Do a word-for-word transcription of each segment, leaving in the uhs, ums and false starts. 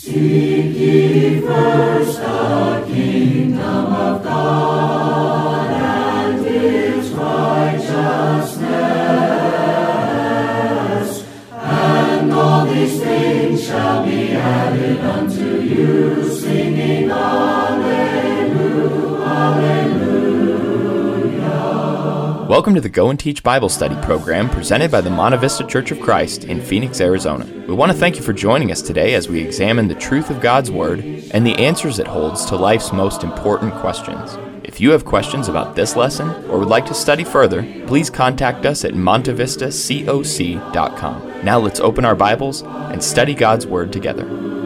Seek ye first the kingdom of God and His righteousness, and all these things shall be added unto you, singing Alleluia, Alleluia. Welcome to the Go and Teach Bible Study program presented by the Monte Vista Church of Christ in Phoenix, Arizona. We want to thank you for joining us today as we examine the truth of God's Word and the answers it holds to life's most important questions. If you have questions about this lesson or would like to study further, please contact us at monte vista coc dot com. Now let's open our Bibles and study God's Word together.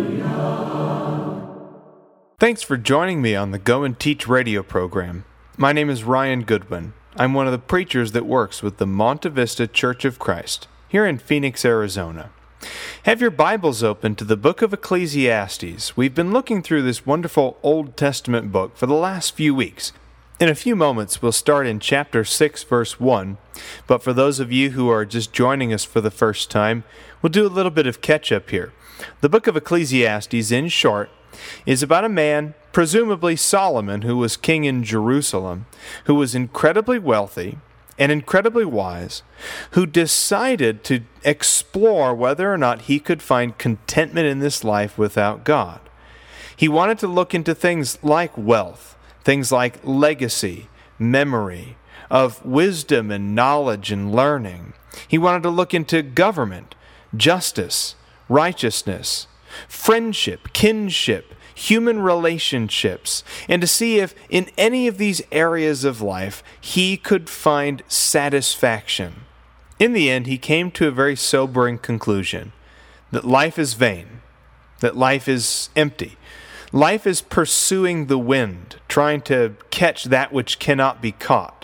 Thanks for joining me on the Go and Teach radio program. My name is Ryan Goodwin. I'm one of the preachers that works with the Monte Vista Church of Christ here in Phoenix, Arizona. Have your Bibles open to the book of Ecclesiastes. We've been looking through this wonderful Old Testament book for the last few weeks. In a few moments, we'll start in chapter six, verse one, but for those of you who are just joining us for the first time, we'll do a little bit of catch-up here. The book of Ecclesiastes, in short, is about a man, presumably Solomon, who was king in Jerusalem, who was incredibly wealthy and incredibly wise, who decided to explore whether or not he could find contentment in this life without God. He wanted to look into things like wealth, things like legacy, memory, of wisdom and knowledge and learning. He wanted to look into government, justice, righteousness, friendship, kinship, human relationships, and to see if in any of these areas of life he could find satisfaction. In the end, he came to a very sobering conclusion, that life is vain, that life is empty. Life is pursuing the wind, trying to catch that which cannot be caught.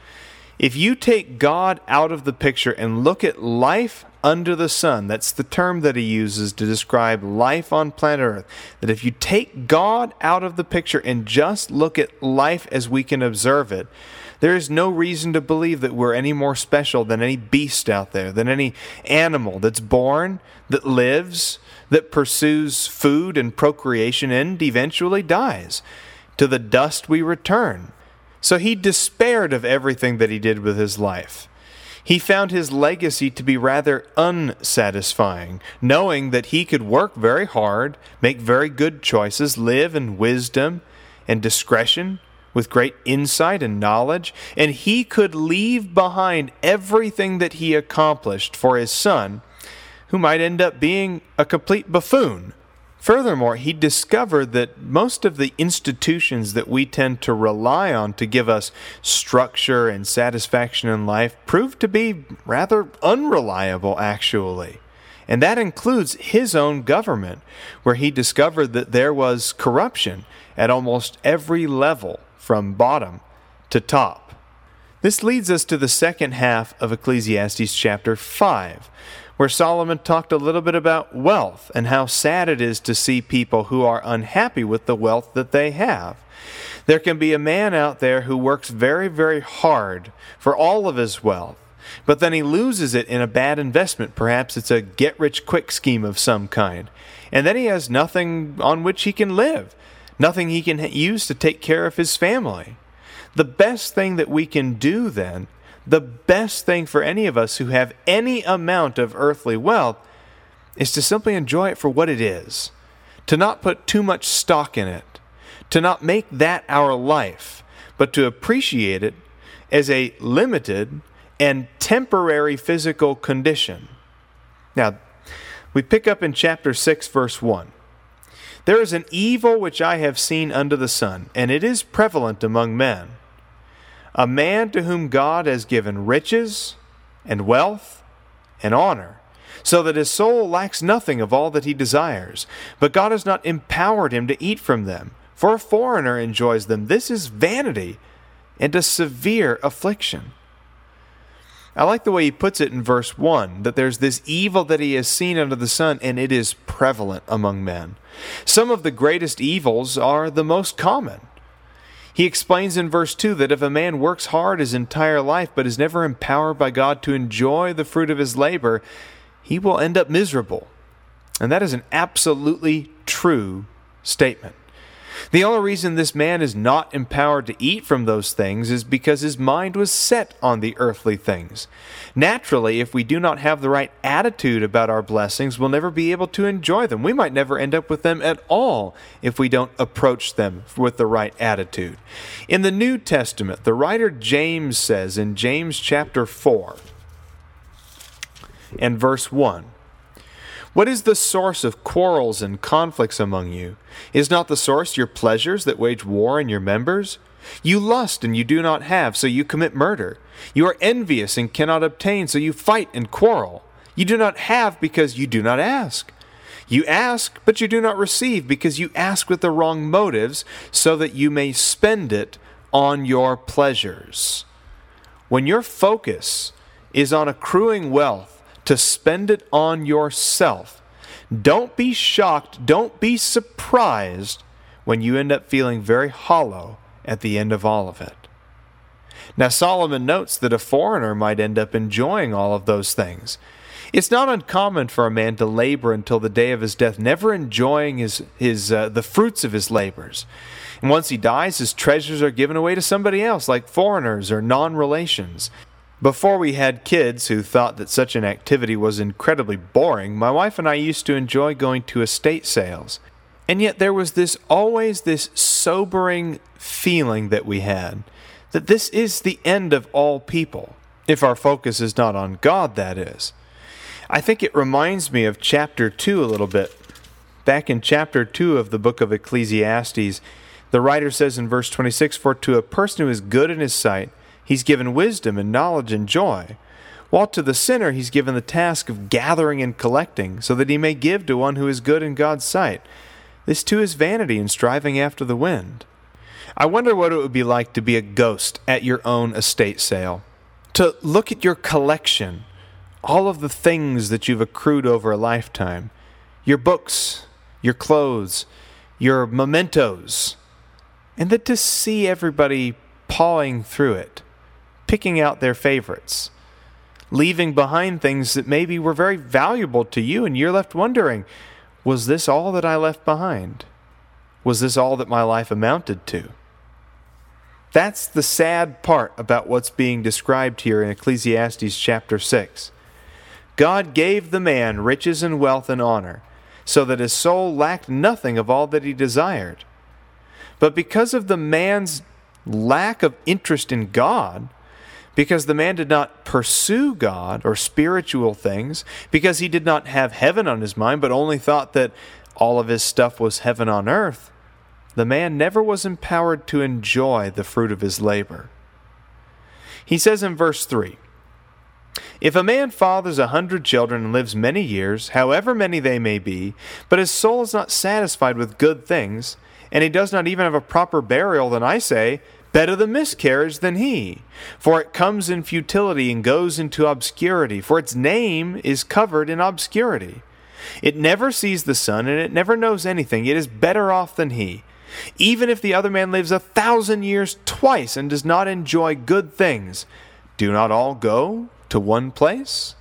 If you take God out of the picture and look at life under the sun, that's the term that he uses to describe life on planet Earth, that if you take God out of the picture and just look at life as we can observe it, there is no reason to believe that we're any more special than any beast out there, than any animal that's born, that lives, that pursues food and procreation and eventually dies. To the dust we return. So he despaired of everything that he did with his life. He found his legacy to be rather unsatisfying, knowing that he could work very hard, make very good choices, live in wisdom and discretion, with great insight and knowledge, and he could leave behind everything that he accomplished for his son, who might end up being a complete buffoon. Furthermore, he discovered that most of the institutions that we tend to rely on to give us structure and satisfaction in life proved to be rather unreliable, actually. And that includes his own government, where he discovered that there was corruption at almost every level, from bottom to top. This leads us to the second half of Ecclesiastes chapter five, where Solomon talked a little bit about wealth and how sad it is to see people who are unhappy with the wealth that they have. There can be a man out there who works very, very hard for all of his wealth, but then he loses it in a bad investment. Perhaps it's a get-rich-quick scheme of some kind. And then he has nothing on which he can live, nothing he can use to take care of his family. The best thing that we can do then, the best thing for any of us who have any amount of earthly wealth, is to simply enjoy it for what it is, to not put too much stock in it, to not make that our life, but to appreciate it as a limited and temporary physical condition. Now, we pick up in chapter six, verse one. There is an evil which I have seen under the sun, and it is prevalent among men. A man to whom God has given riches and wealth and honor, so that his soul lacks nothing of all that he desires. But God has not empowered him to eat from them, for a foreigner enjoys them. This is vanity and a severe affliction. I like the way he puts it in verse one, that there's this evil that he has seen under the sun, and it is prevalent among men. Some of the greatest evils are the most common. He explains in verse two that if a man works hard his entire life but is never empowered by God to enjoy the fruit of his labor, he will end up miserable. And that is an absolutely true true statement. The only reason this man is not empowered to eat from those things is because his mind was set on the earthly things. Naturally, if we do not have the right attitude about our blessings, we'll never be able to enjoy them. We might never end up with them at all if we don't approach them with the right attitude. In the New Testament, the writer James says in James chapter four and verse one, "What is the source of quarrels and conflicts among you? Is not the source your pleasures that wage war in your members? You lust and you do not have, so you commit murder. You are envious and cannot obtain, so you fight and quarrel. You do not have because you do not ask. You ask, but you do not receive because you ask with the wrong motives, so that you may spend it on your pleasures." When your focus is on accruing wealth to spend it on yourself, don't be shocked, don't be surprised when you end up feeling very hollow at the end of all of it. Now, Solomon notes that a foreigner might end up enjoying all of those things. It's not uncommon for a man to labor until the day of his death, never enjoying his, his uh, the fruits of his labors. And once he dies, his treasures are given away to somebody else, like foreigners or non-relations. Before we had kids who thought that such an activity was incredibly boring, my wife and I used to enjoy going to estate sales. And yet there was this always this sobering feeling that we had, that this is the end of all people, if our focus is not on God, that is. I think it reminds me of chapter two a little bit. Back in chapter two of the book of Ecclesiastes, the writer says in verse twenty-six, "For to a person who is good in his sight, he's given wisdom and knowledge and joy, while to the sinner he's given the task of gathering and collecting, so that he may give to one who is good in God's sight. This too is vanity and striving after the wind." I wonder what it would be like to be a ghost at your own estate sale. To look at your collection, all of the things that you've accrued over a lifetime, your books, your clothes, your mementos, and then to see everybody pawing through it, picking out their favorites, leaving behind things that maybe were very valuable to you, and you're left wondering, was this all that I left behind? Was this all that my life amounted to? That's the sad part about what's being described here in Ecclesiastes chapter six. God gave the man riches and wealth and honor, so that his soul lacked nothing of all that he desired. But because of the man's lack of interest in God, because the man did not pursue God or spiritual things, because he did not have heaven on his mind, but only thought that all of his stuff was heaven on earth, the man never was empowered to enjoy the fruit of his labor. He says in verse three, "If a man fathers a hundred children and lives many years, however many they may be, but his soul is not satisfied with good things, and he does not even have a proper burial, then I say, better the miscarriage than he. For it comes in futility and goes into obscurity, for its name is covered in obscurity. It never sees the sun, and it never knows anything. It is better off than he. Even if the other man lives a thousand years twice and does not enjoy good things, do not all go to one place?"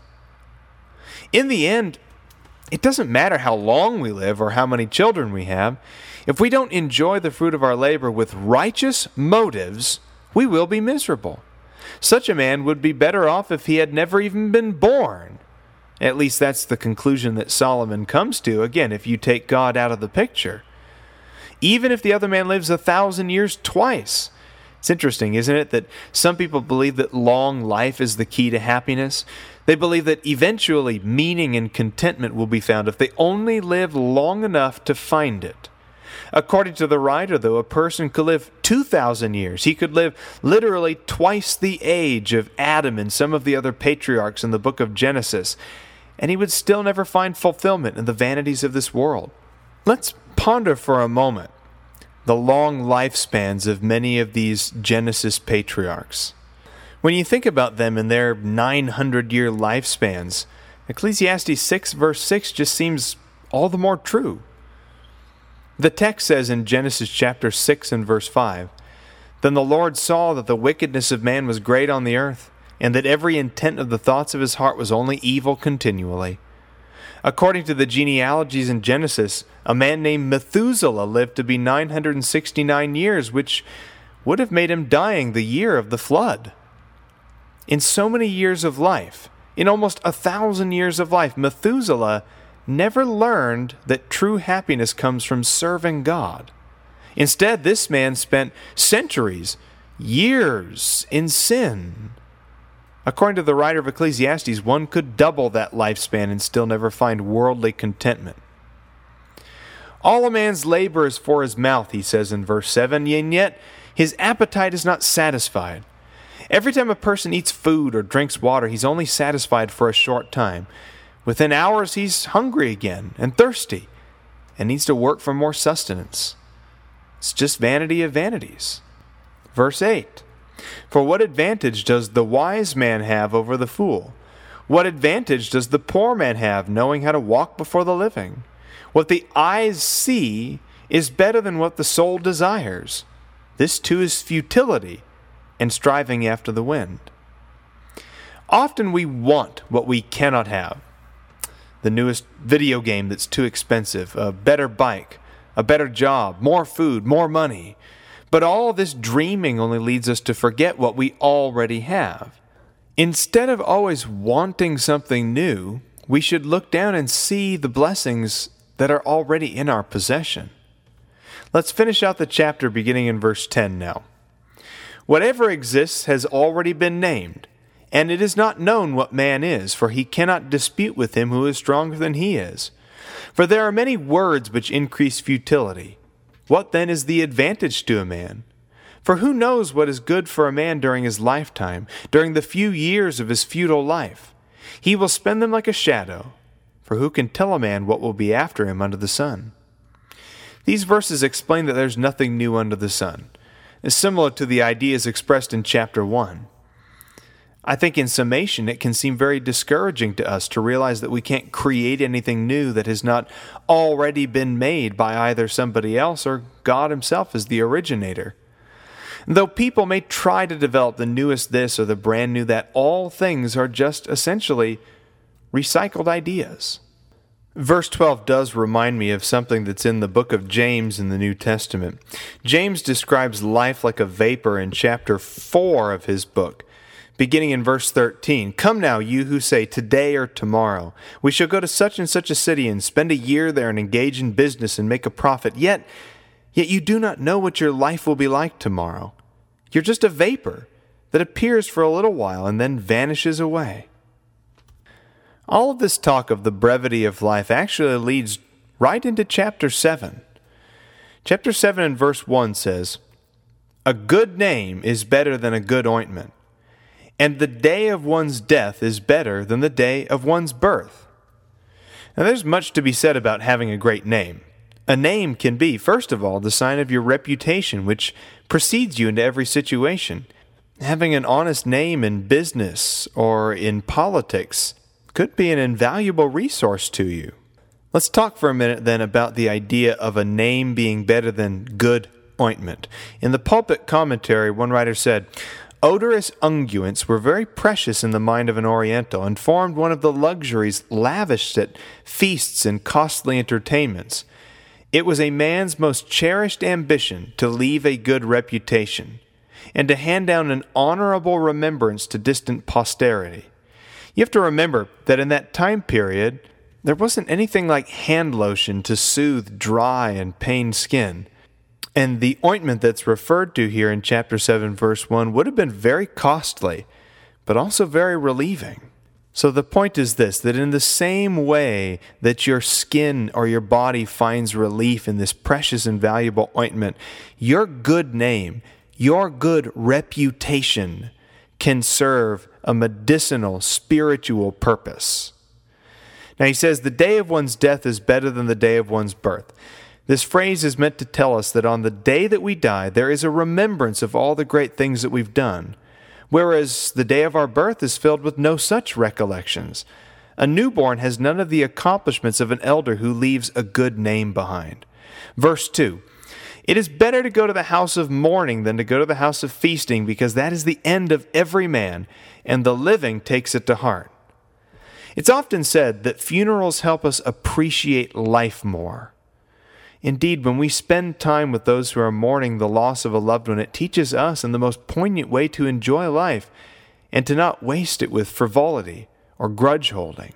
In the end, it doesn't matter how long we live or how many children we have. If we don't enjoy the fruit of our labor with righteous motives, we will be miserable. Such a man would be better off if he had never even been born. At least that's the conclusion that Solomon comes to, again, if you take God out of the picture. Even if the other man lives a thousand years twice. It's interesting, isn't it, that some people believe that long life is the key to happiness. They believe that eventually meaning and contentment will be found if they only live long enough to find it. According to the writer, though, a person could live two thousand years. He could live literally twice the age of Adam and some of the other patriarchs in the book of Genesis, and he would still never find fulfillment in the vanities of this world. Let's ponder for a moment the long lifespans of many of these Genesis patriarchs. When you think about them in their nine hundred year lifespans, Ecclesiastes six verse six just seems all the more true. The text says in Genesis chapter six and verse five, "Then the Lord saw that the wickedness of man was great on the earth, and that every intent of the thoughts of his heart was only evil continually. According to the genealogies in Genesis, a man named Methuselah lived to be nine hundred sixty-nine years, which would have made him dying the year of the flood. In so many years of life, in almost a thousand years of life, Methuselah never learned that true happiness comes from serving God. Instead, this man spent centuries, years in sin. According to the writer of Ecclesiastes, one could double that lifespan and still never find worldly contentment. All a man's labor is for his mouth, he says in verse seven, and yet his appetite is not satisfied. Every time a person eats food or drinks water, he's only satisfied for a short time. Within hours, he's hungry again and thirsty and needs to work for more sustenance. It's just vanity of vanities. Verse eight, for what advantage does the wise man have over the fool? What advantage does the poor man have knowing how to walk before the living? What the eyes see is better than what the soul desires. This too is futility and striving after the wind. Often we want what we cannot have. The newest video game that's too expensive, a better bike, a better job, more food, more money. But all this dreaming only leads us to forget what we already have. Instead of always wanting something new, we should look down and see the blessings that are already in our possession. Let's finish out the chapter beginning in verse ten now. Whatever exists has already been named, and it is not known what man is, for he cannot dispute with him who is stronger than he is. For there are many words which increase futility. What then is the advantage to a man? For who knows what is good for a man during his lifetime, during the few years of his futile life? He will spend them like a shadow. For who can tell a man what will be after him under the sun? These verses explain that there's nothing new under the sun. It's similar to the ideas expressed in chapter one. I think in summation, it can seem very discouraging to us to realize that we can't create anything new that has not already been made by either somebody else or God himself as the originator. Though people may try to develop the newest this or the brand new that, all things are just essentially recycled ideas. Verse twelve does remind me of something that's in the book of James in the New Testament. James describes life like a vapor in chapter four of his book. Beginning in verse thirteen, come now, you who say, today or tomorrow, we shall go to such and such a city and spend a year there and engage in business and make a profit. Yet, yet you do not know what your life will be like tomorrow. You're just a vapor that appears for a little while and then vanishes away. All of this talk of the brevity of life actually leads right into chapter seven. Chapter seven and verse one says, a good name is better than a good ointment, and the day of one's death is better than the day of one's birth. Now there's much to be said about having a great name. A name can be, first of all, the sign of your reputation, which precedes you into every situation. Having an honest name in business or in politics could be an invaluable resource to you. Let's talk for a minute then about the idea of a name being better than good ointment. In the Pulpit Commentary, one writer said, odorous unguents were very precious in the mind of an Oriental and formed one of the luxuries lavished at feasts and costly entertainments. It was a man's most cherished ambition to leave a good reputation and to hand down an honorable remembrance to distant posterity. You have to remember that in that time period, there wasn't anything like hand lotion to soothe dry and pained skin. And the ointment that's referred to here in chapter seven, verse one, would have been very costly, but also very relieving. So the point is this, that in the same way that your skin or your body finds relief in this precious and valuable ointment, your good name, your good reputation can serve a medicinal, spiritual purpose. Now he says, the day of one's death is better than the day of one's birth. This phrase is meant to tell us that on the day that we die, there is a remembrance of all the great things that we've done, whereas the day of our birth is filled with no such recollections. A newborn has none of the accomplishments of an elder who leaves a good name behind. Verse two, it is better to go to the house of mourning than to go to the house of feasting, because that is the end of every man, and the living takes it to heart. It's often said that funerals help us appreciate life more. Indeed, when we spend time with those who are mourning the loss of a loved one, it teaches us in the most poignant way to enjoy life and to not waste it with frivolity or grudge holding.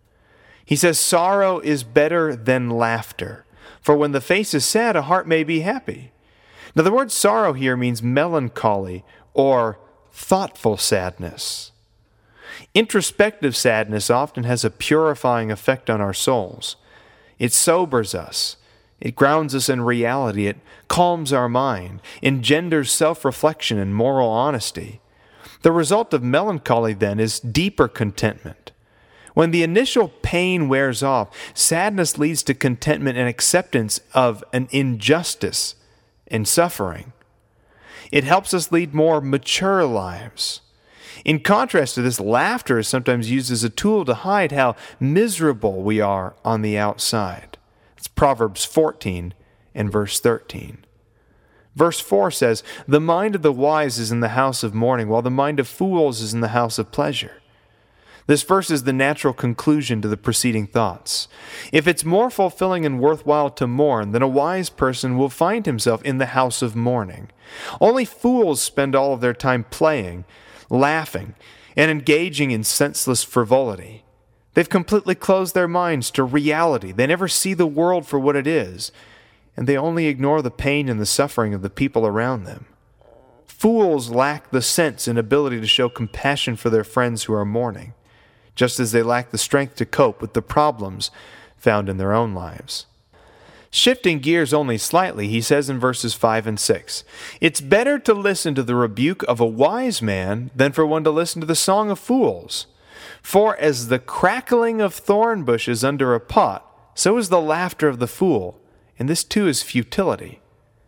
He says, sorrow is better than laughter, for when the face is sad, a heart may be happy. Now, the word sorrow here means melancholy or thoughtful sadness. Introspective sadness often has a purifying effect on our souls. It sobers us. It grounds us in reality. It calms our mind, engenders self-reflection and moral honesty. The result of melancholy, then, is deeper contentment. When the initial pain wears off, sadness leads to contentment and acceptance of an injustice and suffering. It helps us lead more mature lives. In contrast to this, laughter is sometimes used as a tool to hide how miserable we are on the outside. It's Proverbs fourteen and verse thirteen. Verse four says, "The mind of the wise is in the house of mourning, while the mind of fools is in the house of pleasure." This verse is the natural conclusion to the preceding thoughts. If it's more fulfilling and worthwhile to mourn, then a wise person will find himself in the house of mourning. Only fools spend all of their time playing, laughing, and engaging in senseless frivolity. They've completely closed their minds to reality. They never see the world for what it is, and they only ignore the pain and the suffering of the people around them. Fools lack the sense and ability to show compassion for their friends who are mourning, just as they lack the strength to cope with the problems found in their own lives. Shifting gears only slightly, he says in verses five and six, "It's better to listen to the rebuke of a wise man than for one to listen to the song of fools. For as the crackling of thorn bushes under a pot, so is the laughter of the fool, and this too is futility."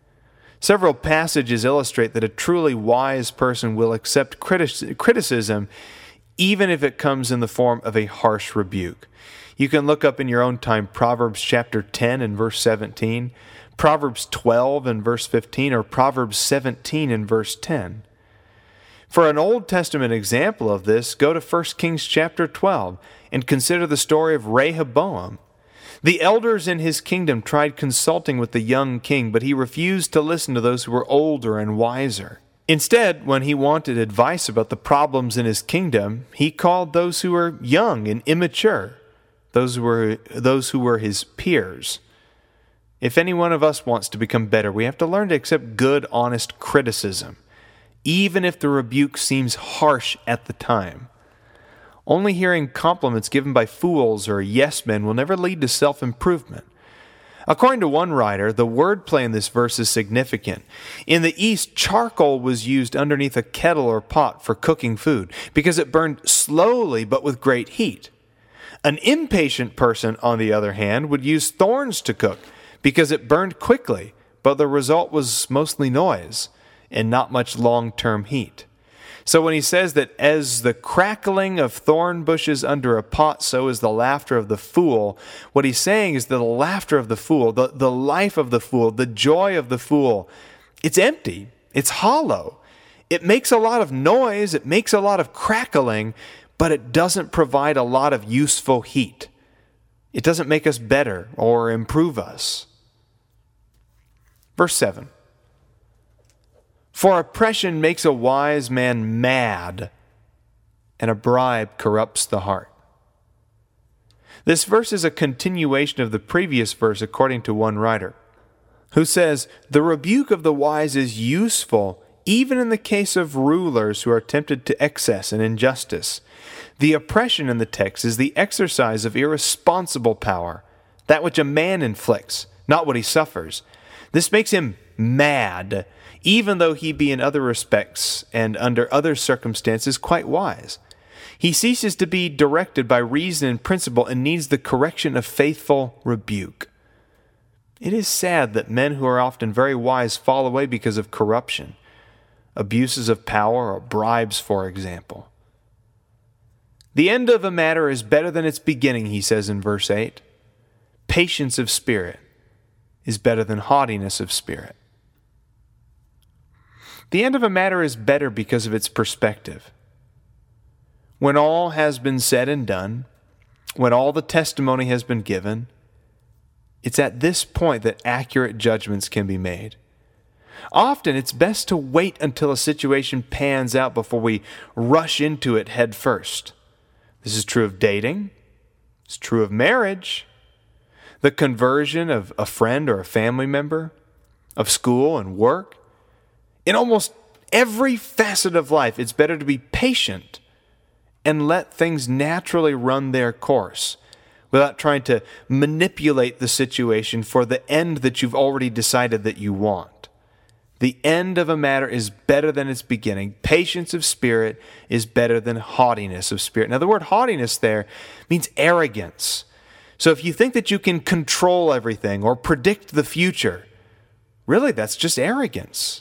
Several passages illustrate that a truly wise person will accept criti- criticism even if it comes in the form of a harsh rebuke. You can look up in your own time Proverbs chapter ten and verse seventeen, Proverbs twelve and verse fifteen, or Proverbs seventeen and verse ten. For an Old Testament example of this, go to First Kings chapter twelve and consider the story of Rehoboam. The elders in his kingdom tried consulting with the young king, but he refused to listen to those who were older and wiser. Instead, when he wanted advice about the problems in his kingdom, he called those who were young and immature, those who were, those who were his peers. If any one of us wants to become better, we have to learn to accept good, honest criticism, even if the rebuke seems harsh at the time. Only hearing compliments given by fools or yes-men will never lead to self-improvement. According to one writer, the wordplay in this verse is significant. In the East, charcoal was used underneath a kettle or pot for cooking food because it burned slowly but with great heat. An impatient person, on the other hand, would use thorns to cook because it burned quickly, but the result was mostly noise and not much long-term heat. So when he says that as the crackling of thorn bushes under a pot, so is the laughter of the fool, what he's saying is that the laughter of the fool, the, the life of the fool, the joy of the fool, it's empty, it's hollow. It makes a lot of noise, it makes a lot of crackling, but it doesn't provide a lot of useful heat. It doesn't make us better or improve us. Verse seven. "For oppression makes a wise man mad, and a bribe corrupts the heart." This verse is a continuation of the previous verse, according to one writer, who says, "The rebuke of the wise is useful even in the case of rulers who are tempted to excess and injustice." The oppression in the text is the exercise of irresponsible power, that which a man inflicts, not what he suffers. This makes him mad, even though he be in other respects and under other circumstances quite wise. He ceases to be directed by reason and principle and needs the correction of faithful rebuke. It is sad that men who are often very wise fall away because of corruption, abuses of power, or bribes, for example. "The end of a matter is better than its beginning," he says in verse eight. "Patience of spirit is better than haughtiness of spirit." The end of a matter is better because of its perspective. When all has been said and done, when all the testimony has been given, it's at this point that accurate judgments can be made. Often it's best to wait until a situation pans out before we rush into it head first. This is true of dating. It's true of marriage, the conversion of a friend or a family member, of school and work. In almost every facet of life, it's better to be patient and let things naturally run their course without trying to manipulate the situation for the end that you've already decided that you want. The end of a matter is better than its beginning. Patience of spirit is better than haughtiness of spirit. Now, the word haughtiness there means arrogance. So if you think that you can control everything or predict the future, really that's just arrogance.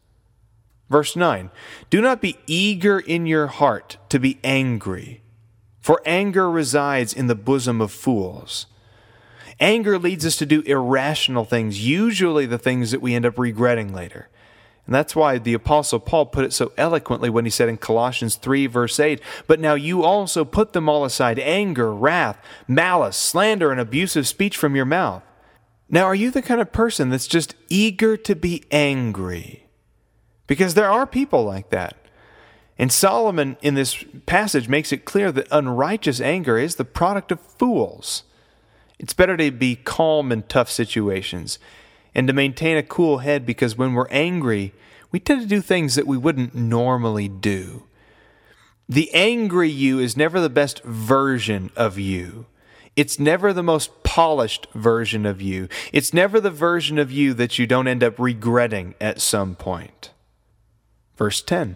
Verse nine, do not be eager in your heart to be angry, for anger resides in the bosom of fools. Anger leads us to do irrational things, usually the things that we end up regretting later. And that's why the Apostle Paul put it so eloquently when he said in Colossians three, verse eight, but now you also put them all aside, anger, wrath, malice, slander, and abusive speech from your mouth. Now, are you the kind of person that's just eager to be angry? Because there are people like that. And Solomon in this passage makes it clear that unrighteous anger is the product of fools. It's better to be calm in tough situations and to maintain a cool head, because when we're angry, we tend to do things that we wouldn't normally do. The angry you is never the best version of you. It's never the most polished version of you. It's never the version of you that you don't end up regretting at some point. Verse ten.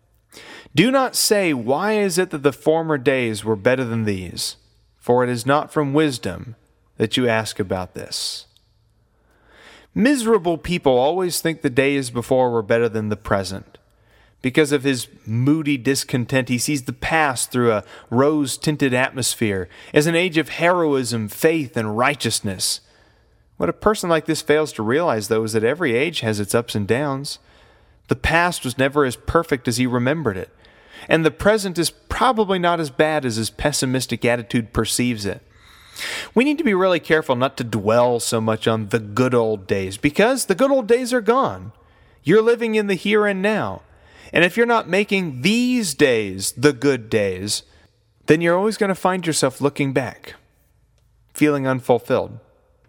Do not say, why is it that the former days were better than these? For it is not from wisdom that you ask about this. Miserable people always think the days before were better than the present. Because of his moody discontent, he sees the past through a rose-tinted atmosphere as an age of heroism, faith, and righteousness. What a person like this fails to realize, though, is that every age has its ups and downs. The past was never as perfect as he remembered it, and the present is probably not as bad as his pessimistic attitude perceives it. We need to be really careful not to dwell so much on the good old days, because the good old days are gone. You're living in the here and now. And if you're not making these days the good days, then you're always going to find yourself looking back, feeling unfulfilled.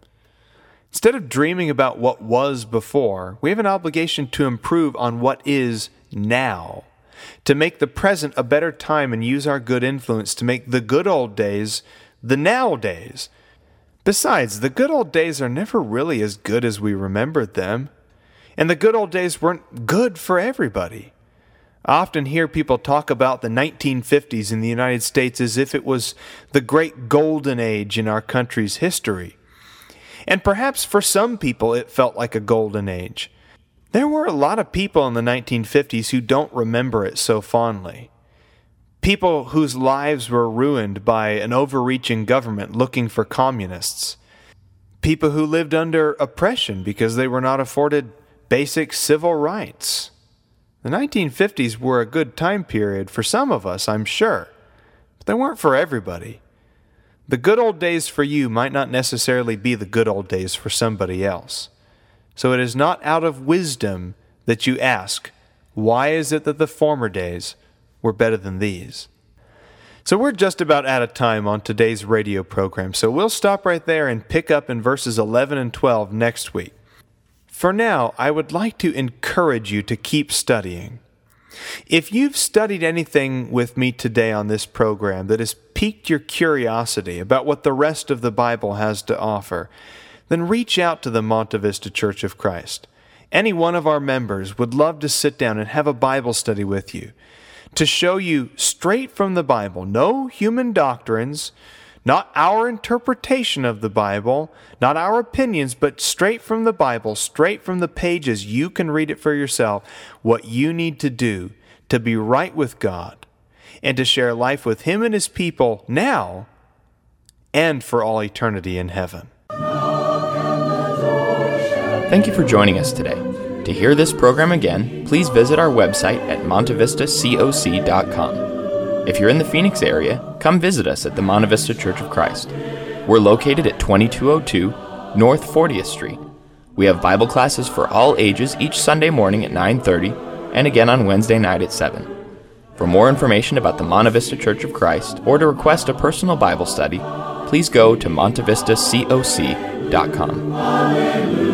Instead of dreaming about what was before, we have an obligation to improve on what is now, to make the present a better time and use our good influence to make the good old days the now days. Besides, the good old days are never really as good as we remembered them, and the good old days weren't good for everybody. I often hear people talk about the nineteen fifties in the United States as if it was the great golden age in our country's history. And perhaps for some people it felt like a golden age. There were a lot of people in the nineteen fifties who don't remember it so fondly. People whose lives were ruined by an overreaching government looking for communists. People who lived under oppression because they were not afforded basic civil rights. The nineteen fifties were a good time period for some of us, I'm sure, but they weren't for everybody. The good old days for you might not necessarily be the good old days for somebody else. So it is not out of wisdom that you ask, why is it that the former days were better than these? So we're just about out of time on today's radio program, so we'll stop right there and pick up in verses eleven and twelve next week. For now, I would like to encourage you to keep studying. If you've studied anything with me today on this program that has piqued your curiosity about what the rest of the Bible has to offer, then reach out to the Monte Vista Church of Christ. Any one of our members would love to sit down and have a Bible study with you, to show you straight from the Bible, no human doctrines, not our interpretation of the Bible, not our opinions, but straight from the Bible, straight from the pages. You can read it for yourself, what you need to do to be right with God and to share life with Him and His people now and for all eternity in heaven. Thank you for joining us today. To hear this program again, please visit our website at monte vista coc dot com. If you're in the Phoenix area, come visit us at the Monte Vista Church of Christ. We're located at twenty-two oh two North fortieth Street. We have Bible classes for all ages each Sunday morning at nine thirty and again on Wednesday night at seven. For more information about the Monte Vista Church of Christ or to request a personal Bible study, please go to montevista coc dot com.